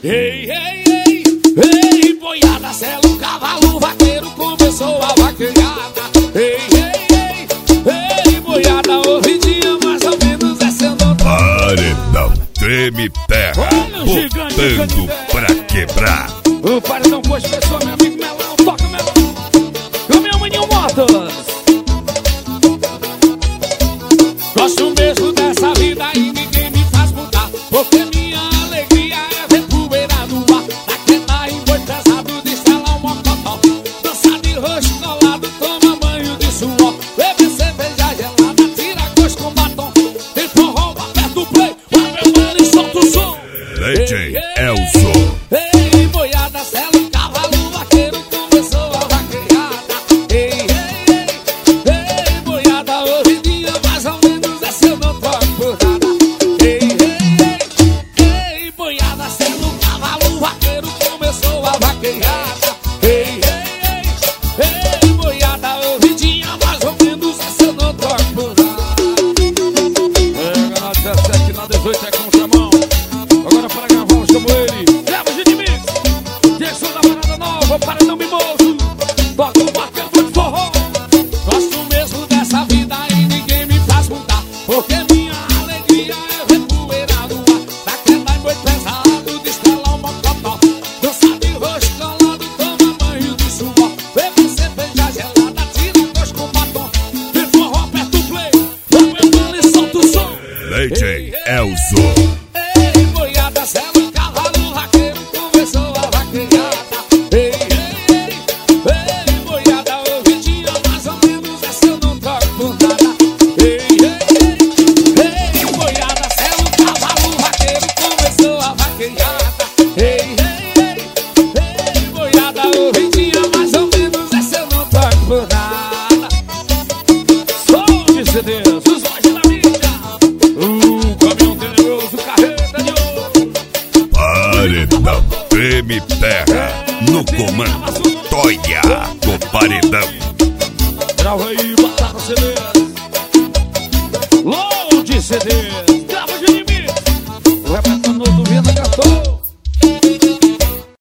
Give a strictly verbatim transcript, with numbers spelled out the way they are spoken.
Ei, ei, ei, ei, boiada, sela o cavalo vaqueiro, começou a vaquejada. Ei, ei, ei, ei, boiada, ouvidinha, mais ou menos é seu nome. Paredão treme terra, botando pra quebrar. O paredão com as pessoas, meu amigo Melão, toca Melão. Com meu maninho Motos. Gosto mesmo dessa vida e ninguém me faz mudar, porque minha alegria é ver poeira no ar. Daquela em boi pesado, de estrela um mocotó, dança de roxo colado, toma banho de suor, bebe cerveja gelada, tira gosto com batom, tem forró, aperta o play, o meu mano e solta o som. D J Elson. Ei, boiada, sela o cavalo vaqueiro, começou a vaquejada. Ei, ei, ei, ei, boiada, ouvidinha, mais ou menos é seu não toque por nada. Ei, ei, ei, ei, boiada, sela o cavalo vaqueiro, começou a vaquejada. Ei, ei, ei, ei, boiada, ouvidinha, mais ou menos é seu não toque por nada. É, na dezessete, na dezoito é contramão. Agora para gravar, chamo ele. Leva o Gidimix, Jason da Parada Nova, Paredão Mimoso, toca o vaqueiro de forró. Gosto mesmo dessa vida e ninguém me faz mudar, porque minha alegria é ver poeira no ar. Daquela noite pesado, de estrela um mocotó, dança de roxo colado, toma banho de suor, bebe cerveja gelada, tira gosto com batom, de forró, aperta o play, o meu mano e solta o som. D J Elson. Ei, boiada, sela o cavalo vaqueiro, começou a vaquejada. Ei, ei, ei, ei, boiada, ouvidinha, mais ou menos é seu não toque por nada. Ei, ei, ei, ei, boiada, sela o cavalo vaqueiro, começou a vaquejada. Ei, ei, ei, ei, boiada, ouvidinha, mais ou menos é seu não toque por nada. Som de C Ds, os lojas da mídia, o caminhão tenebroso, carreta de ouro. Paredão treme terra, no comando Toia do Paredão. Grava aí, batata C Ds, load C Ds.